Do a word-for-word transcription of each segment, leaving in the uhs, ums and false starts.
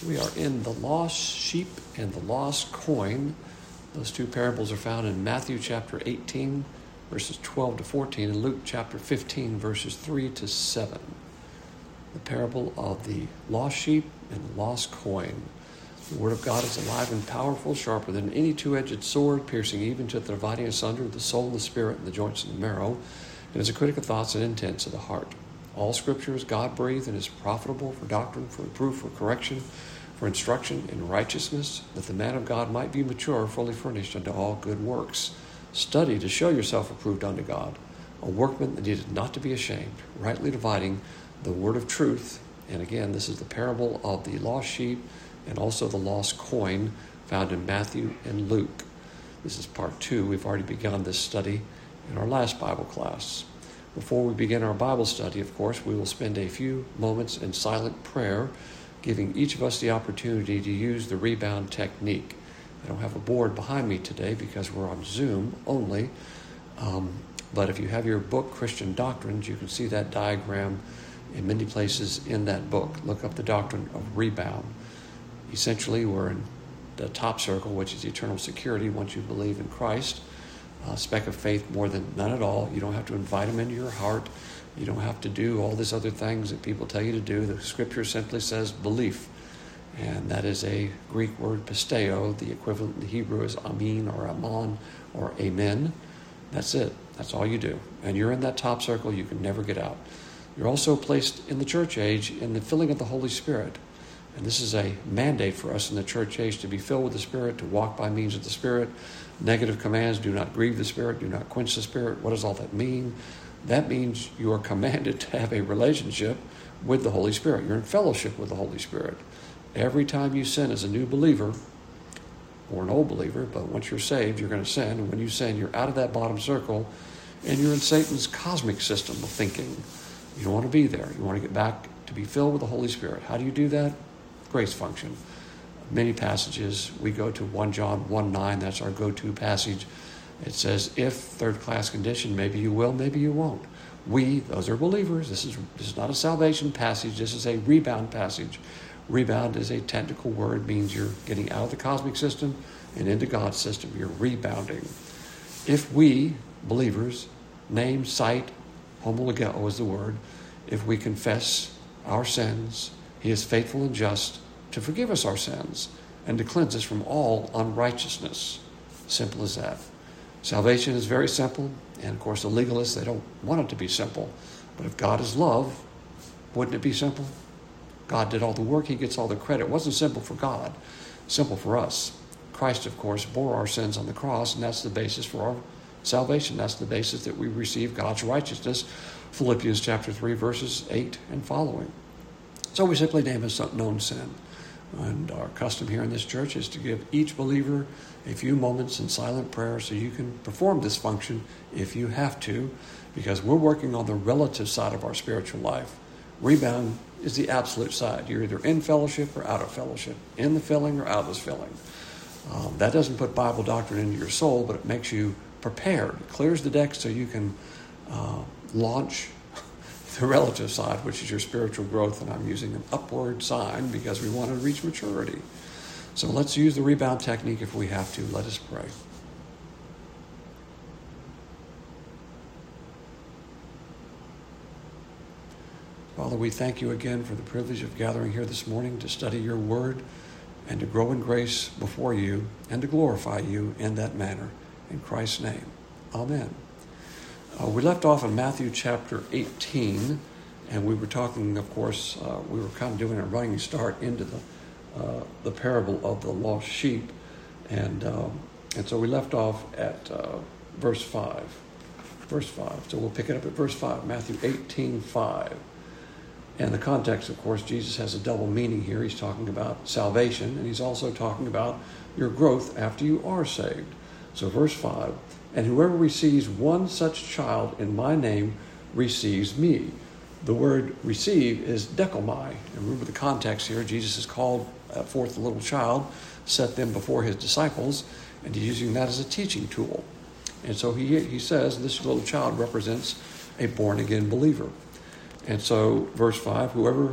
We are in the lost sheep and the lost coin. Those two parables are found in Matthew chapter eighteen, verses twelve to fourteen, and Luke chapter fifteen, verses three to seven. The parable of the lost sheep and the lost coin. The word of God is alive and powerful, sharper than any two-edged sword, piercing even to the dividing asunder of the soul, the spirit, and the joints and the marrow, and is a critic of thoughts and intents of the heart. All Scripture is God-breathed and is profitable for doctrine, for reproof, for correction, for instruction in righteousness, that the man of God might be mature, fully furnished unto all good works. Study to show yourself approved unto God, a workman that needed not to be ashamed, rightly dividing the word of truth. And again, this is the parable of the lost sheep and also the lost coin found in Matthew and Luke. This is part two. We've already begun this study in our last Bible class. Before we begin our Bible study, of course, we will spend a few moments in silent prayer, giving each of us the opportunity to use the rebound technique. I don't have a board behind me today because we're on Zoom only, um, but if you have your book, Christian Doctrines, you can see that diagram in many places in that book. Look up the doctrine of rebound. Essentially, we're in the top circle, which is eternal security once you believe in Christ. A speck of faith more than none at all. You don't have to invite him into your heart. You don't have to do all these other things that people tell you to do. The Scripture simply says belief. And that is a Greek word, pisteo. The equivalent in the Hebrew is amin or amon or amen. That's it. That's all you do. And you're in that top circle. You can never get out. You're also placed in the church age in the filling of the Holy Spirit. And this is a mandate for us in the church age to be filled with the Spirit, to walk by means of the Spirit. Negative commands, do not grieve the Spirit, do not quench the Spirit. What does all that mean? That means you are commanded to have a relationship with the Holy Spirit. You're in fellowship with the Holy Spirit. Every time you sin as a new believer, or an old believer, but once you're saved, you're going to sin. And when you sin, you're out of that bottom circle, and you're in Satan's cosmic system of thinking. You don't want to be there. You want to get back to be filled with the Holy Spirit. How do you do that? Grace function. Many passages, we go to First John one nine, that's our go-to passage. It says, if third-class condition, maybe you will, maybe you won't. We, those are believers. This is, this is not a salvation passage. This is a rebound passage. Rebound is a technical word, means you're getting out of the cosmic system and into God's system. You're rebounding. If we, believers, name, cite, homologeo is the word, if we confess our sins, he is faithful and just to forgive us our sins and to cleanse us from all unrighteousness. Simple as that. Salvation is very simple, and of course the legalists, they don't want it to be simple. But if God is love, wouldn't it be simple? God did all the work, he gets all the credit. It wasn't simple for God, simple for us. Christ, of course, bore our sins on the cross, and that's the basis for our salvation. That's the basis that we receive God's righteousness. Philippians chapter three, verses eight and following. So we simply name it some known sin. And our custom here in this church is to give each believer a few moments in silent prayer so you can perform this function if you have to, because we're working on the relative side of our spiritual life. Rebound is the absolute side. You're either in fellowship or out of fellowship, in the filling or out of this filling. Um, that doesn't put Bible doctrine into your soul, but it makes you prepared. It clears the deck so you can uh, launch the relative side, which is your spiritual growth, and I'm using an upward sign because we want to reach maturity. So let's use the rebound technique if we have to. Let us pray. Father, we thank you again for the privilege of gathering here this morning to study your word and to grow in grace before you and to glorify you in that manner. In Christ's name, amen. Uh, we left off in Matthew chapter eighteen, and we were talking, of course, uh, we were kind of doing a running start into the uh, the parable of the lost sheep, and um, and so we left off at uh, verse five. Verse five. So we'll pick it up at verse five, Matthew eighteen five. And the context, of course, Jesus has a double meaning here. He's talking about salvation, and he's also talking about your growth after you are saved. So verse five. And whoever receives one such child in my name receives me. The word receive is dekomai. And remember the context here. Jesus has called forth the little child, set them before his disciples, and he's using that as a teaching tool. And so he, he says this little child represents a born-again believer. And so verse five, whoever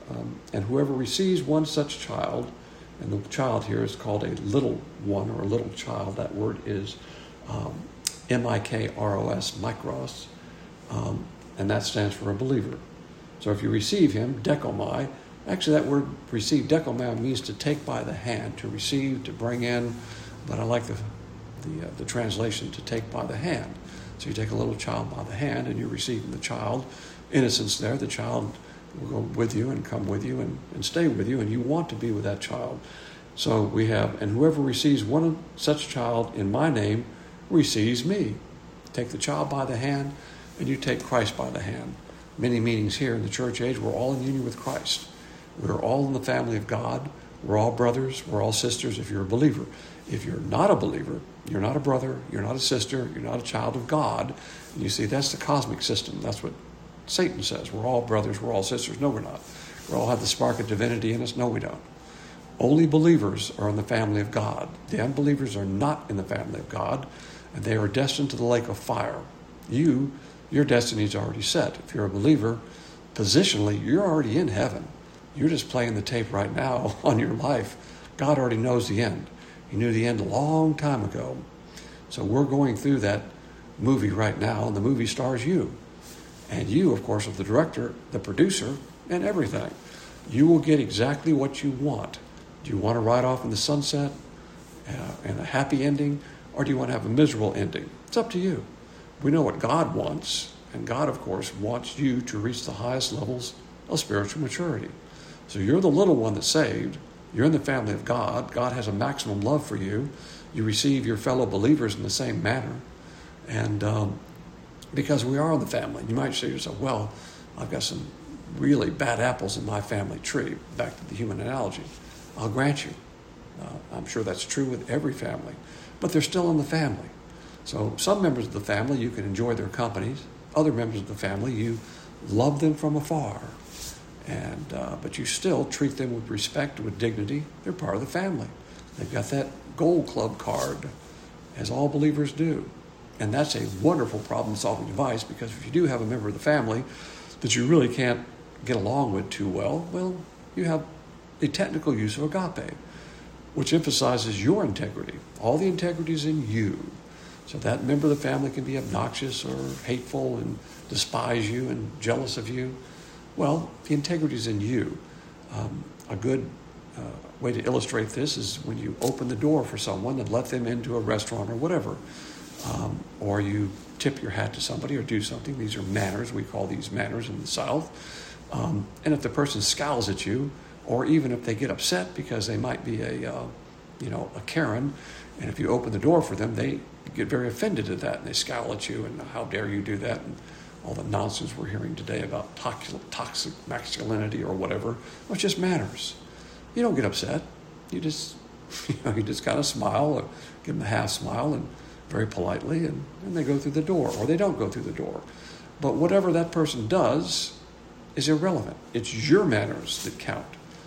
Um, and whoever receives one such child, and the child here is called a little one or a little child. That word is um, M I K R O S, mikros, um, and that stands for a believer. So if you receive him, dekomai, actually that word receive, dekomai, means to take by the hand, to receive, to bring in, but I like the the, uh, the translation, to take by the hand. So you take a little child by the hand and you're receiving the child. Innocence there, the child will go with you and come with you and, and stay with you, and you want to be with that child. So we have, and whoever receives one such child in my name receives me. Take the child by the hand and you take Christ by the hand. Many meanings here in the church age. We're all in union with Christ. We're all in the family of God. We're all brothers. We're all sisters if you're a believer. If you're not a believer, you're not a brother, you're not a sister, you're not a child of God. And you see, that's the cosmic system. That's what Satan says. We're all brothers, we're all sisters. No, we're not. We all have the spark of divinity in us. No, we don't. Only believers are in the family of God. The unbelievers are not in the family of God, and they are destined to the lake of fire. You, your destiny is already set. If you're a believer, positionally, you're already in heaven. You're just playing the tape right now on your life. God already knows the end. He knew the end a long time ago. So we're going through that movie right now, and the movie stars you. And you, of course, are the director, the producer, and everything. You will get exactly what you want. Do you want to ride off in the sunset uh, and a happy ending, or do you want to have a miserable ending? It's up to you. We know what God wants, and God, of course, wants you to reach the highest levels of spiritual maturity. So you're the little one that's saved. You're in the family of God. God has a maximum love for you. You receive your fellow believers in the same manner. And um, because we are in the family, you might say to yourself, well, I've got some really bad apples in my family tree. Back to the human analogy. I'll grant you. Uh, I'm sure that's true with every family. But they're still in the family. So some members of the family, you can enjoy their companies. Other members of the family, you love them from afar. And uh, but you still treat them with respect, with dignity. They're part of the family. They've got that gold club card, as all believers do. And that's a wonderful problem-solving device, because if you do have a member of the family that you really can't get along with too well, well, you have the technical use of agape, which emphasizes your integrity. All the integrity is in you. So that member of the family can be obnoxious or hateful and despise you and jealous of you. Well, the integrity is in you. Um, a good uh, way to illustrate this is when you open the door for someone and let them into a restaurant or whatever, um, or you tip your hat to somebody or do something. These are manners. We call these manners in the South. Um, and if the person scowls at you, or even if they get upset because they might be a, uh, you know, a Karen, and if you open the door for them, they get very offended at that, and they scowl at you, and how dare you do that, and all the nonsense we're hearing today about toxic, toxic masculinity or whatever. Well, it's just manners. You don't get upset. You just, you know, you just kind of smile, or give them a half smile, and very politely, and then they go through the door, or they don't go through the door. But whatever that person does is irrelevant. It's your manners that count.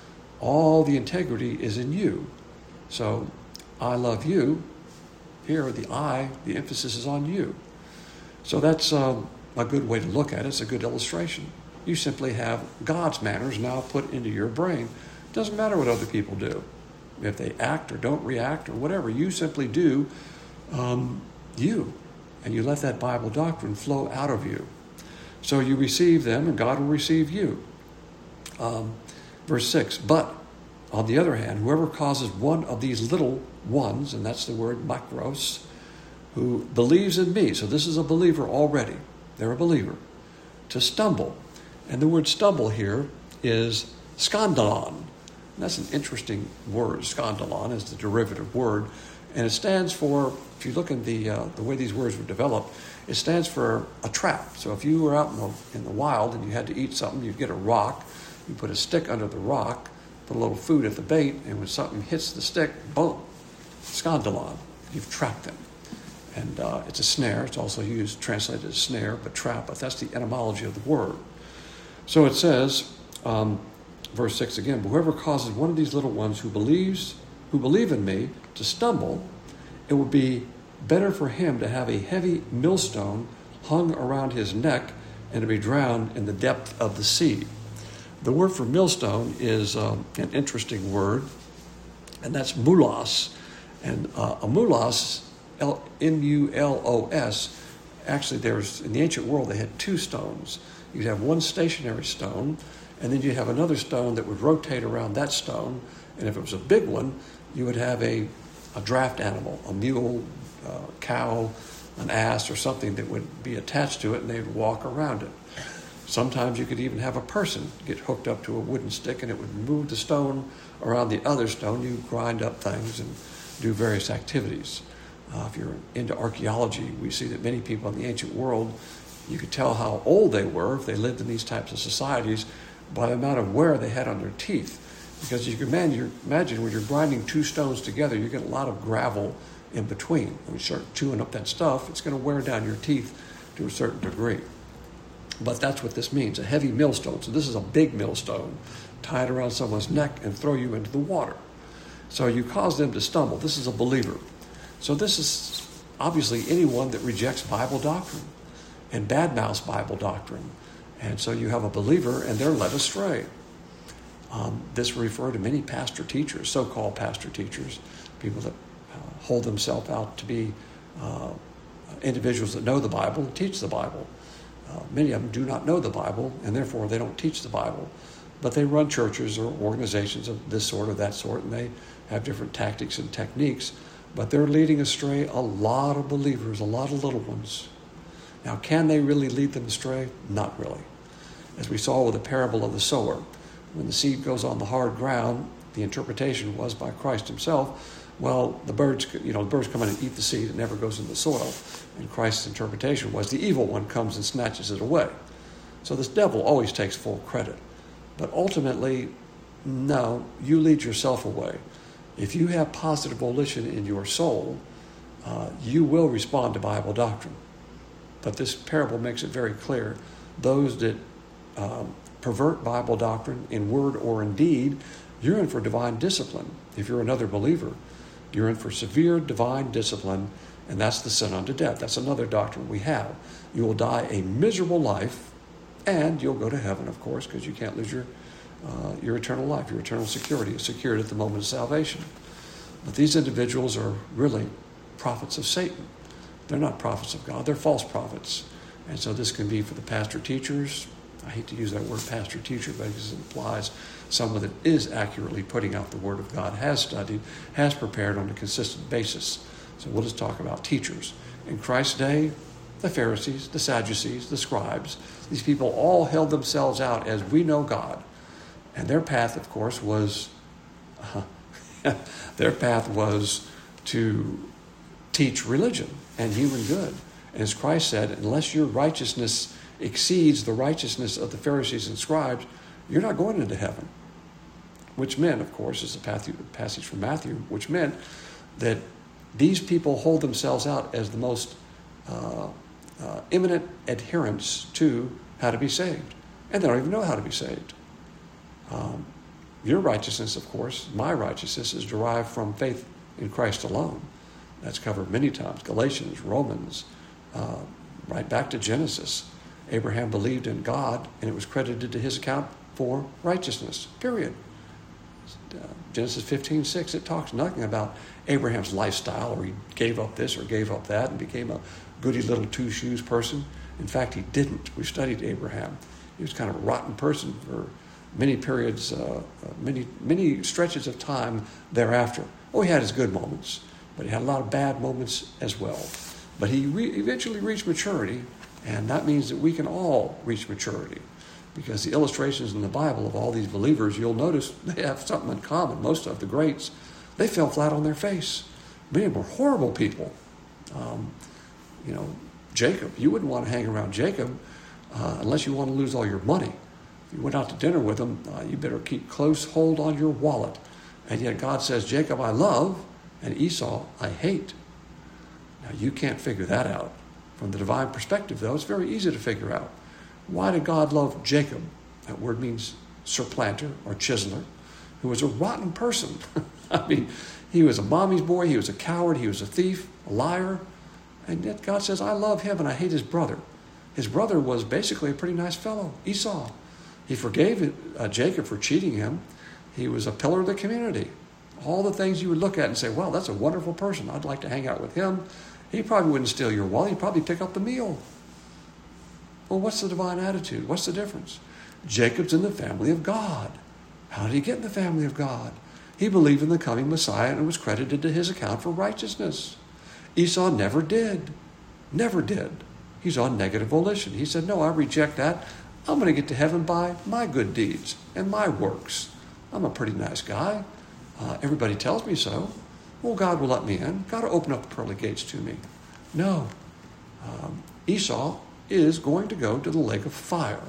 All the integrity is in you. So, I love you. Here, the I, the emphasis is on you. So that's um, a good way to look at it. It's a good illustration. You simply have God's manners now put into your brain. It doesn't matter what other people do. If they act or don't react or whatever, you simply do um, you. And you let that Bible doctrine flow out of you. So you receive them and God will receive you. Um, verse six, but on the other hand, whoever causes one of these little ones, and that's the word makros, who believes in me, so this is a believer already, they're a believer, to stumble. And the word stumble here is skandalon. And that's an interesting word. Skandalon is the derivative word. And it stands for, if you look at the uh, the way these words were developed, it stands for a trap. So if you were out in the, in the wild and you had to eat something, you'd get a rock, you put a stick under the rock, put a little food at the bait, and when something hits the stick, boom, skandalon, you've trapped them. And uh, it's a snare. It's also used, translated as snare, but trap, but that's the etymology of the word. So it says, um, verse six again, but whoever causes one of these little ones who believes, who believe in me to stumble, it would be better for him to have a heavy millstone hung around his neck and to be drowned in the depth of the sea. The word for millstone is um, an interesting word, and that's mulos. And uh, a mulos, M U L O S, actually there's, in the ancient world, they had two stones. You'd have one stationary stone, and then you'd have another stone that would rotate around that stone. And if it was a big one, you would have a, a draft animal, a mule, uh, cow, an ass, or something that would be attached to it, and they would walk around it. Sometimes you could even have a person get hooked up to a wooden stick, and it would move the stone around the other stone. You grind up things and do various activities. Uh, if you're into archaeology, we see that many people in the ancient world, you could tell how old they were if they lived in these types of societies by the amount of wear they had on their teeth. Because you can imagine, imagine when you're grinding two stones together, you get a lot of gravel in between. When you start chewing up that stuff, it's going to wear down your teeth to a certain degree. But that's what this means, a heavy millstone. So this is a big millstone tied around someone's neck and throw you into the water. So you cause them to stumble. This is a believer. So this is obviously anyone that rejects Bible doctrine and badmouths Bible doctrine. And so you have a believer and they're led astray. Um, this will refer to many pastor teachers, so-called pastor teachers, people that uh, hold themselves out to be uh, individuals that know the Bible and teach the Bible. Uh, many of them do not know the Bible, and therefore they don't teach the Bible. But they run churches or organizations of this sort or that sort, and they have different tactics and techniques. But they're leading astray a lot of believers, a lot of little ones. Now, can they really lead them astray? Not really. As we saw with the parable of the sower, when the seed goes on the hard ground, the interpretation was by Christ himself, well, the birds, you know, the birds come in and eat the seed. It never goes in the soil. And Christ's interpretation was the evil one comes and snatches it away. So this devil always takes full credit. But ultimately, no, you lead yourself away. If you have positive volition in your soul, uh, you will respond to Bible doctrine. But this parable makes it very clear. Those that um, pervert Bible doctrine in word or in deed, you're in for divine discipline. If you're another believer, you're in for severe divine discipline, and that's the sin unto death. That's another doctrine we have. You will die a miserable life, and you'll go to heaven, of course, because you can't lose your uh, your eternal life. Your eternal security is secured at the moment of salvation. But these individuals are really prophets of Satan. They're not prophets of God. They're false prophets. And so this can be for the pastor-teachers. I hate to use that word pastor-teacher because it implies someone that is accurately putting out the Word of God, has studied, has prepared on a consistent basis. So we'll just talk about teachers. In Christ's day, the Pharisees, the Sadducees, the scribes, these people all held themselves out as we know God. And their path, of course, was uh, their path was to teach religion and human good. And as Christ said, unless your righteousness exceeds the righteousness of the Pharisees and scribes, you're not going into heaven. Which meant, of course, is a passage from Matthew, which meant that these people hold themselves out as the most uh, uh, imminent adherents to how to be saved. And they don't even know how to be saved. Um, your righteousness, of course, my righteousness, is derived from faith in Christ alone. That's covered many times. Galatians, Romans, uh, right back to Genesis. Abraham believed in God, and it was credited to his account for righteousness, period. Uh, Genesis fifteen six, it talks nothing about Abraham's lifestyle, or he gave up this or gave up that and became a goody little two-shoes person. In fact, he didn't. We studied Abraham. He was kind of a rotten person for many periods, uh, uh, many many stretches of time thereafter. Oh, he had his good moments, but he had a lot of bad moments as well. But he re- eventually reached maturity, and that means that we can all reach maturity. Because the illustrations in the Bible of all these believers, you'll notice they have something in common. Most of the greats, they fell flat on their face. Many of them were horrible people. Um, you know, Jacob, you wouldn't want to hang around Jacob uh, unless you want to lose all your money. If you went out to dinner with him, uh, you better keep close hold on your wallet. And yet God says, Jacob I love, and Esau I hate. Now, you can't figure that out. From the divine perspective, though, it's very easy to figure out. Why did God love Jacob? That word means surplanter or chiseler, who was a rotten person. I mean, he was a mommy's boy, he was a coward, he was a thief, a liar. And yet God says, I love him and I hate his brother. His brother was basically a pretty nice fellow, Esau. He forgave uh, Jacob for cheating him. He was a pillar of the community. All the things you would look at and say, well, that's a wonderful person. I'd like to hang out with him. He probably wouldn't steal your wallet. He'd probably pick up the meal. Well, what's the divine attitude? What's the difference? Jacob's in the family of God. How did he get in the family of God? He believed in the coming Messiah and was credited to his account for righteousness. Esau never did. Never did. He's on negative volition. He said, no, I reject that. I'm going to get to heaven by my good deeds and my works. I'm a pretty nice guy. Uh, everybody tells me so. Well, God will let me in. God will open up the pearly gates to me. No. Um, Esau is going to go to the lake of fire.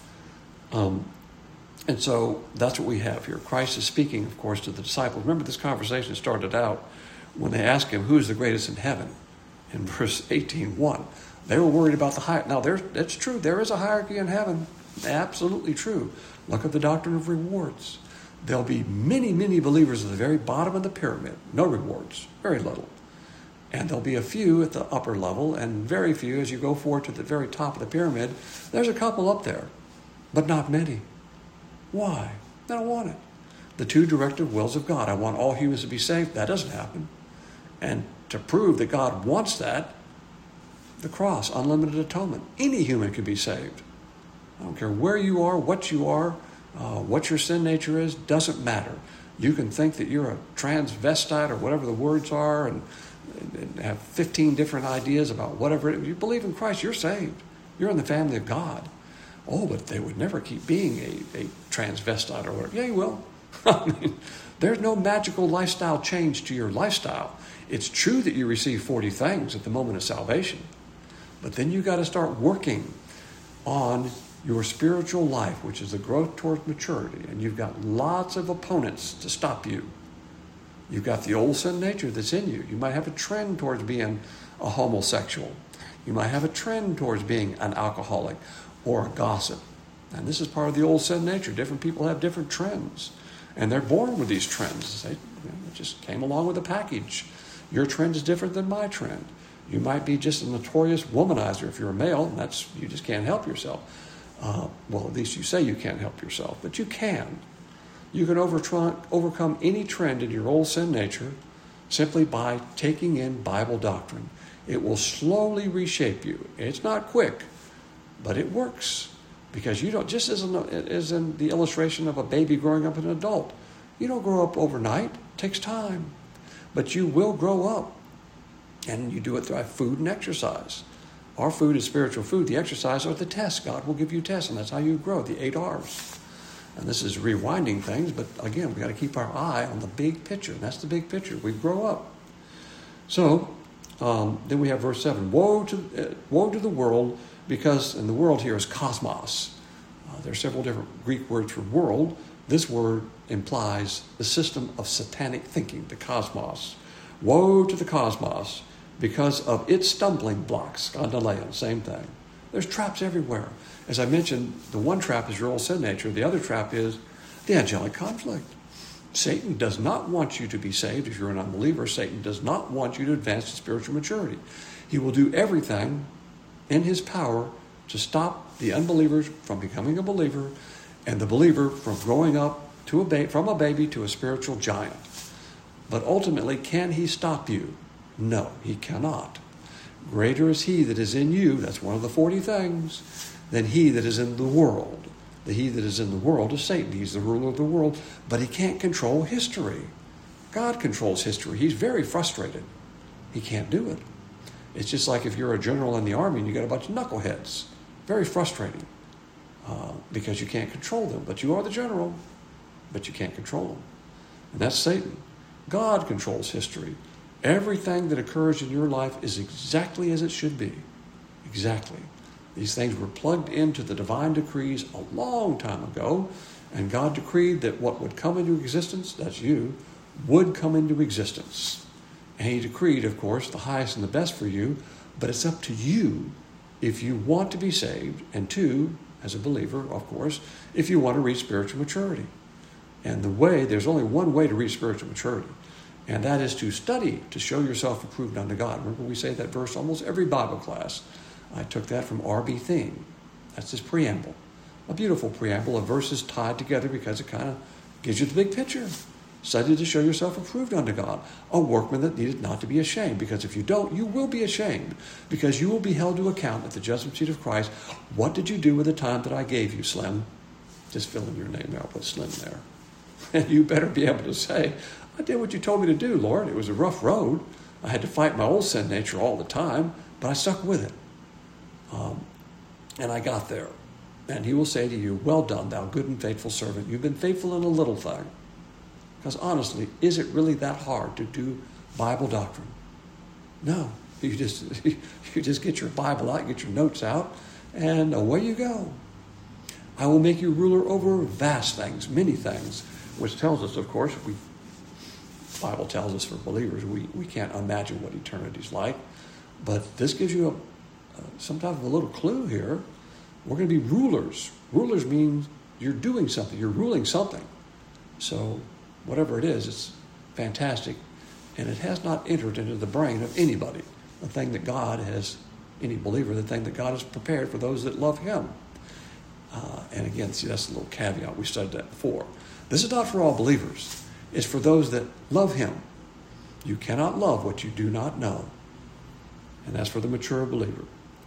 Um, and so that's what we have here. Christ is speaking, of course, to the disciples. Remember, this conversation started out when they asked him, who's the greatest in heaven? In verse eighteen one. They were worried about the hierarchy. Now, there's, that's true. There is a hierarchy in heaven. Absolutely true. Look at the doctrine of rewards. There'll be many, many believers at the very bottom of the pyramid. No rewards. Very little. And there'll be a few at the upper level and very few as you go forward to the very top of the pyramid. There's a couple up there, but not many. Why? They don't want it. The two directive wills of God. I want all humans to be saved. That doesn't happen. And to prove that God wants that, the cross, unlimited atonement. Any human can be saved. I don't care where you are, what you are, uh, what your sin nature is, doesn't matter. You can think that you're a transvestite or whatever the words are and, and have fifteen different ideas about whatever it is. You believe in Christ, you're saved. You're in the family of God. Oh, but they would never keep being a, a transvestite or whatever. Yeah, you will. I mean, there's no magical lifestyle change to your lifestyle. It's true that you receive forty things at the moment of salvation. But then you got to start working on your spiritual life, which is the growth towards maturity. And you've got lots of opponents to stop you. You've got the old sin nature that's in you. You might have a trend towards being a homosexual. You might have a trend towards being an alcoholic or a gossip. And this is part of the old sin nature. Different people have different trends. And they're born with these trends. They, you know, it just came along with the package. Your trend is different than my trend. You might be just a notorious womanizer if you're a male, and that's you just can't help yourself. Uh, well, at least you say you can't help yourself, but you can. You can over- overcome any trend in your old sin nature simply by taking in Bible doctrine. It will slowly reshape you. It's not quick, but it works. Because you don't, just as in, as in the illustration of a baby growing up as an adult, you don't grow up overnight. It takes time. But you will grow up. And you do it through food and exercise. Our food is spiritual food. The exercise are the tests. God will give you tests, and that's how you grow, the eight R's. And this is rewinding things, but again, we got to keep our eye on the big picture. And that's the big picture. We grow up. So, um, then we have verse seven. Woe to, uh, woe to the world, because, and the world here is cosmos. Uh, there are several different Greek words for world. This word implies the system of satanic thinking, the cosmos. Woe to the cosmos, because of its stumbling blocks. Skandaleon, same thing. There's traps everywhere. As I mentioned, the one trap is your old sin nature. The other trap is the angelic conflict. Satan does not want you to be saved if you're an unbeliever. Satan does not want you to advance to spiritual maturity. He will do everything in his power to stop the unbelievers from becoming a believer and the believer from growing up to a ba- from a baby to a spiritual giant. But ultimately, can he stop you? No, he cannot. Greater is he that is in you, that's one of the forty things, than he that is in the world. The he that is in the world is Satan. He's the ruler of the world, but he can't control history. God controls history. He's very frustrated. He can't do it. It's just like if you're a general in the army and you got a bunch of knuckleheads. Very frustrating uh, because you can't control them. But you are the general, but you can't control them. And that's Satan. God controls history. Everything that occurs in your life is exactly as it should be. Exactly. These things were plugged into the divine decrees a long time ago, and God decreed that what would come into existence, that's you, would come into existence. And he decreed, of course, the highest and the best for you, but it's up to you if you want to be saved, and two, as a believer, of course, if you want to reach spiritual maturity. And the way, there's only one way to reach spiritual maturity, and that is to study, to show yourself approved unto God. Remember, we say that verse almost every Bible class. I took that from R B Thiem. That's his preamble. a beautiful preamble of verses tied together because it kind of gives you the big picture. Study to show yourself approved unto God, a workman that needeth not to be ashamed. Because if you don't, you will be ashamed, because you will be held to account at the judgment seat of Christ. What did you do with the time that I gave you, Slim? Just fill in your name there. I'll put Slim there. And you better be able to say, I did what you told me to do, Lord. It was a rough road. I had to fight my old sin nature all the time, but I stuck with it. Um, and I got there. And he will say to you, well done, thou good and faithful servant. You've been faithful in a little thing. Because honestly, is it really that hard to do Bible doctrine? No. You just you just get your Bible out, get your notes out, and away you go. I will make you ruler over vast things, many things, which tells us, of course, we the Bible tells us for believers, we, we can't imagine what eternity's like. But this gives you a, uh, some type of a little clue here. We're going to be rulers. Rulers mean you're doing something. You're ruling something. So whatever it is, it's fantastic. And it has not entered into the brain of anybody. The thing that God has, any believer, the thing that God has prepared for those that love him. Uh, and again, see, that's a little caveat. We studied that before. This is not for all believers. It's for those that love him. You cannot love what you do not know. And that's for the mature believer.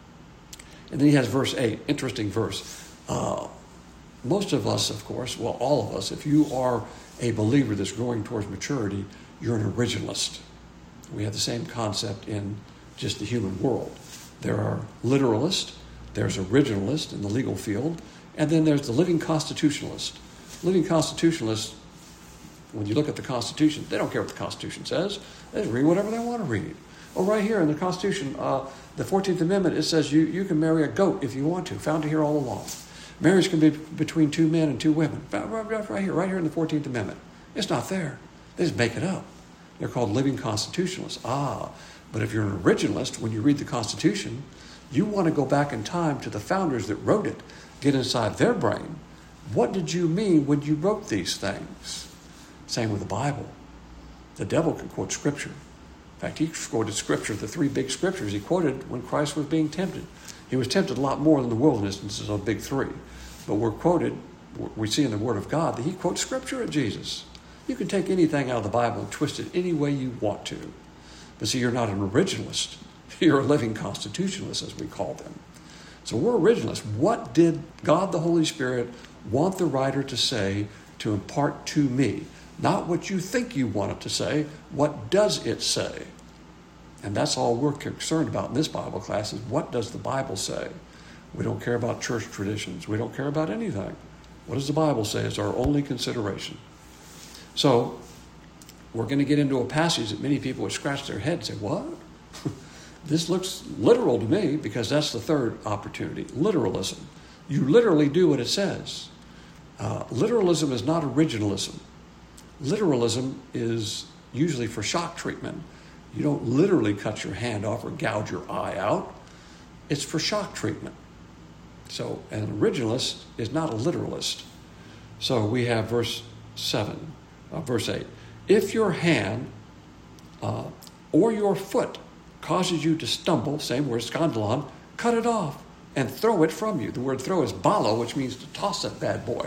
And then he has verse eight, interesting verse. Uh, most of us, of course, well, all of us, if you are a believer that's growing towards maturity, you're an originalist. We have the same concept in just the human world. There are literalists, there's originalists in the legal field, and then there's the living constitutionalist. Living constitutionalists, when you look at the Constitution, they don't care what the Constitution says. They just read whatever they want to read. Oh, right here in the Constitution, uh, the fourteenth Amendment, it says you, you can marry a goat if you want to, found here all along. Marriage can be between two men and two women. Right, right, right here, right here in the fourteenth Amendment. It's not there. They just make it up. They're called living constitutionalists. Ah, but if you're an originalist, when you read the Constitution, you want to go back in time to the founders that wrote it, get inside their brain. What did you mean when you wrote these things? Same with the Bible. The devil can quote Scripture. In fact, he quoted Scripture, the three big Scriptures he quoted when Christ was being tempted. He was tempted a lot more than the wilderness, and this is a big three. But we're quoted, we see in the Word of God that he quotes Scripture at Jesus. You can take anything out of the Bible and twist it any way you want to. But see, you're not an originalist. You're a living constitutionalist, as we call them. So we're originalists. What did God the Holy Spirit want the writer to say to impart to me? Not what you think you want it to say. What does it say? And that's all we're concerned about in this Bible class is what does the Bible say? We don't care about church traditions. We don't care about anything. What does the Bible say is our only consideration. So we're going to get into a passage that many people would scratch their head and say, what? This looks literal to me, because that's the third opportunity, literalism. You literally do what it says. Uh, literalism is not originalism. Literalism is usually for shock treatment. You don't literally cut your hand off or gouge your eye out. It's for shock treatment. So an originalist is not a literalist. So we have verse seven, uh, verse eight. If your hand uh, or your foot causes you to stumble, same word, skandalon, cut it off and throw it from you. The word throw is balo, which means to toss that bad boy.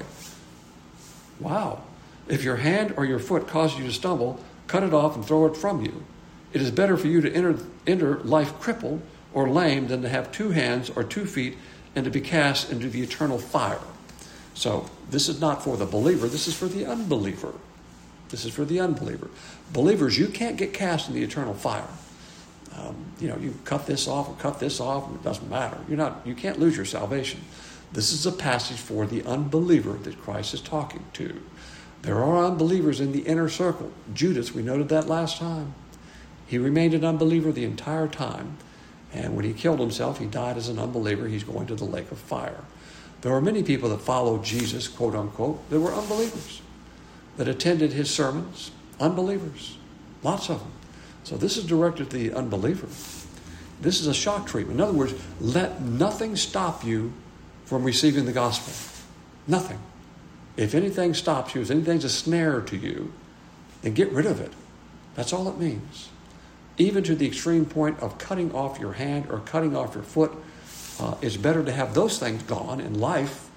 Wow. If your hand or your foot causes you to stumble, cut it off and throw it from you. It is better for you to enter, enter life crippled or lame than to have two hands or two feet and to be cast into the eternal fire. So this is not for the believer. This is for the unbeliever. This is for the unbeliever. Believers, you can't get cast in the eternal fire. Um, you know, you cut this off or cut this off, it doesn't matter. You're not, you can't lose your salvation. This is a passage for the unbeliever that Christ is talking to. There are unbelievers in the inner circle. Judas, we noted that last time. He remained an unbeliever the entire time. And when he killed himself, he died as an unbeliever. He's going to the lake of fire. There are many people that followed Jesus, quote unquote, that were unbelievers, that attended his sermons, unbelievers, lots of them. So this is directed to the unbeliever. This is a shock treatment. In other words, let nothing stop you from receiving the gospel. Nothing. If anything stops you, if anything's a snare to you, then get rid of it. That's all it means. Even to the extreme point of cutting off your hand or cutting off your foot, uh, it's better to have those things gone in life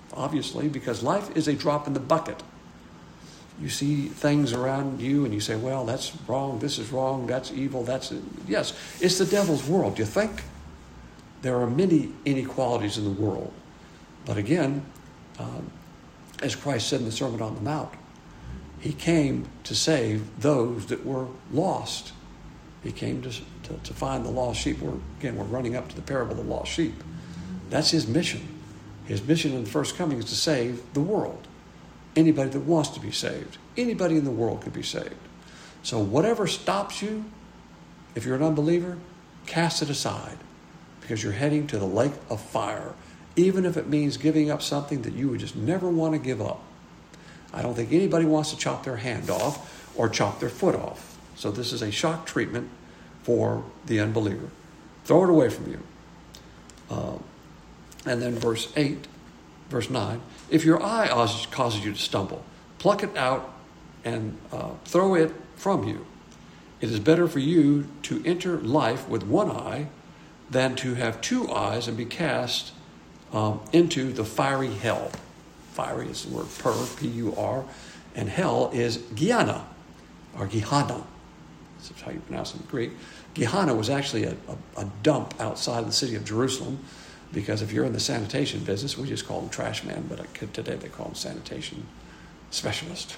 obviously, because life is a drop in the bucket. You see things around you and you say, well, that's wrong, this is wrong, that's evil, that's... Yes, it's the devil's world. You think? There are many inequalities in the world. But again, um, as Christ said in the Sermon on the Mount, he came to save those that were lost. He came to, to, to find the lost sheep. We're, again, we're running up to the parable of the lost sheep. That's his mission. His mission in the first coming is to save the world. Anybody that wants to be saved. Anybody in the world could be saved. So whatever stops you, if you're an unbeliever, cast it aside, because you're heading to the lake of fire, even if it means giving up something that you would just never want to give up. I don't think anybody wants to chop their hand off or chop their foot off. So this is a shock treatment for the unbeliever. Throw it away from you. Uh, and then verse eight, verse nine, if your eye causes you to stumble, pluck it out and uh, throw it from you. It is better for you to enter life with one eye than to have two eyes and be cast um, into the fiery hell. Fiery is the word per, P U R, and hell is Gehenna, or Gehenna. That's how you pronounce it in Greek. Gehenna was actually a, a, a dump outside the city of Jerusalem, because if you're in the sanitation business, we just call them trash man, but today they call them sanitation specialist.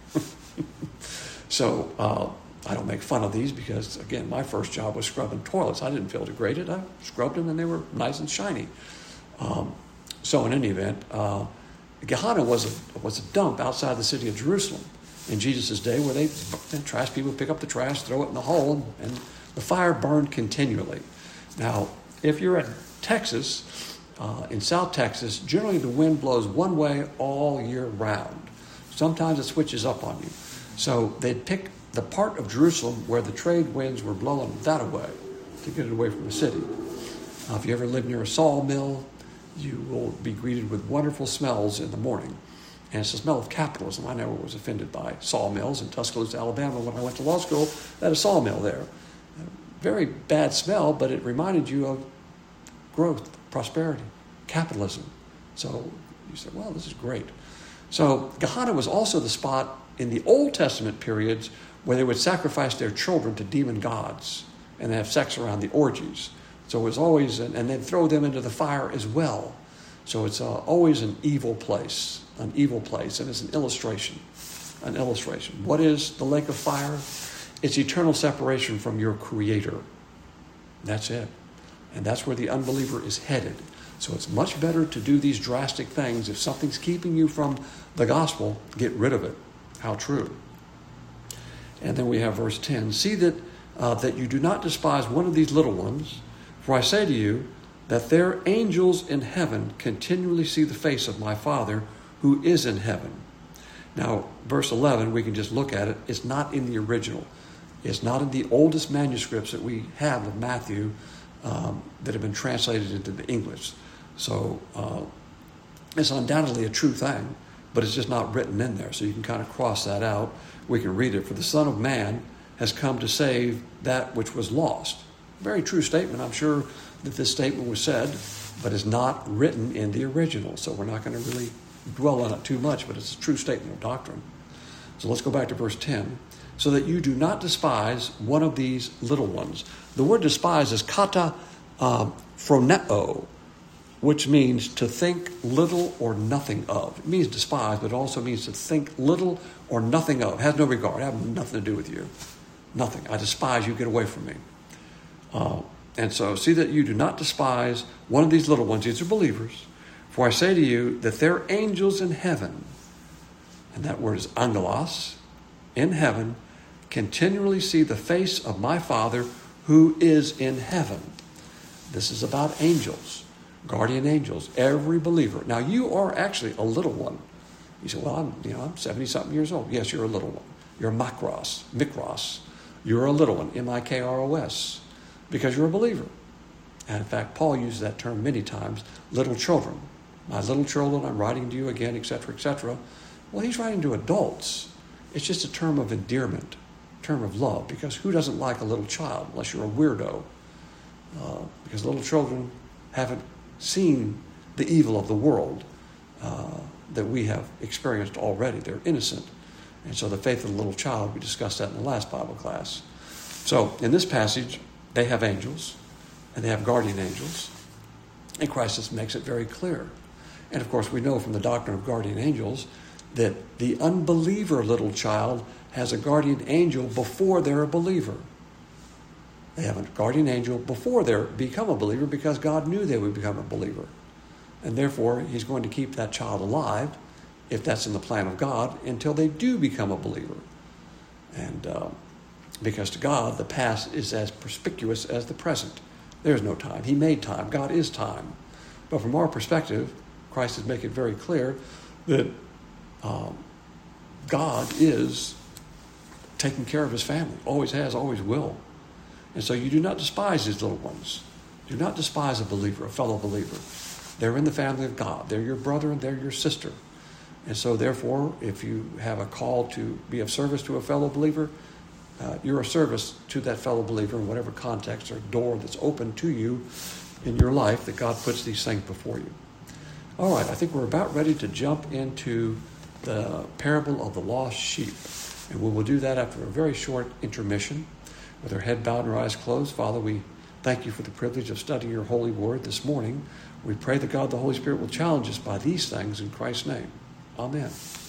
So uh, I don't make fun of these because, again, my first job was scrubbing toilets. I didn't feel degraded. I scrubbed them and they were nice and shiny. Um, so in any event, uh, Gehenna was a, was a dump outside the city of Jerusalem in Jesus' day, where they, the trash people would pick up the trash, throw it in the hole, and the fire burned continually. Now, if you're in Texas, uh, in South Texas, generally the wind blows one way all year round. Sometimes it switches up on you. So they'd pick the part of Jerusalem where the trade winds were blowing that way to get it away from the city. Now, if you ever live near a sawmill, you will be greeted with wonderful smells in the morning. And it's the smell of capitalism. I never was offended by sawmills. In Tuscaloosa, Alabama, when I went to law school, they had a sawmill there. Very bad smell, but it reminded you of growth, prosperity, capitalism. So you said, well, this is great. So Gehenna was also the spot in the Old Testament periods where they would sacrifice their children to demon gods and have sex around the orgies. So it was always, and they'd throw them into the fire as well. So it's uh, always an evil place, an evil place, and it's an illustration, an illustration. What is the lake of fire? It's eternal separation from your Creator. That's it. And that's where the unbeliever is headed. So it's much better to do these drastic things. If something's keeping you from the gospel, get rid of it. How true. And then we have verse ten. See that, uh, that you do not despise one of these little ones, for I say to you that their angels in heaven continually see the face of my Father who is in heaven. Now, verse eleven, we can just look at it. It's not in the original. It's not in the oldest manuscripts that we have of Matthew um, that have been translated into the English. So uh, it's undoubtedly a true thing, but it's just not written in there. So you can kind of cross that out. We can read it. For the Son of Man has come to save that which was lost. Very true statement. I'm sure that this statement was said, but it's not written in the original. So we're not going to really dwell on it too much, but it's a true statement of doctrine. So let's go back to verse ten. So that you do not despise one of these little ones. The word despise is kata uh, phroneo, which means to think little or nothing of. It means despise, but it also means to think little or nothing of. It has no regard. It has nothing to do with you. Nothing. I despise you. Get away from me. Uh, and so see that you do not despise one of these little ones. These are believers. For I say to you that their angels in heaven, and that word is angelos, in heaven, continually see the face of my Father who is in heaven. This is about angels, guardian angels, every believer. Now you are actually a little one. You say, well, I'm, you know, I'm seventy-something years old. Yes, you're a little one. You're makros, mikros. You're a little one, M I K R O S, because you're a believer. And in fact, Paul uses that term many times, little children. My little children, I'm writing to you again, et cetera, et cetera. Well, he's writing to adults. It's just a term of endearment, term of love, because who doesn't like a little child unless you're a weirdo? Uh, because little children haven't seen the evil of the world. uh, that we have experienced already. They're innocent. And so the faith of the little child, we discussed that in the last Bible class. So in this passage, they have angels, and they have guardian angels. And Christ just makes it very clear. And of course, we know from the doctrine of guardian angels that the unbeliever little child has a guardian angel before they're a believer. They have a guardian angel before they become a believer because God knew they would become a believer. And therefore, he's going to keep that child alive, if that's in the plan of God, until they do become a believer. And uh, because to God, the past is as perspicuous as the present. There's no time. He made time. God is time. But from our perspective, Christ is making it very clear that um, God is taking care of his family. Always has, always will. And so you do not despise these little ones. Do not despise a believer, a fellow believer. They're in the family of God. They're your brother and they're your sister. And so therefore, if you have a call to be of service to a fellow believer, uh, you're a service to that fellow believer in whatever context or door that's open to you in your life that God puts these things before you. All right, I think we're about ready to jump into the parable of the lost sheep. And we will do that after a very short intermission. With our head bowed and our eyes closed, Father, we thank you for the privilege of studying your holy word this morning. We pray that God the Holy Spirit will challenge us by these things in Christ's name. Amen.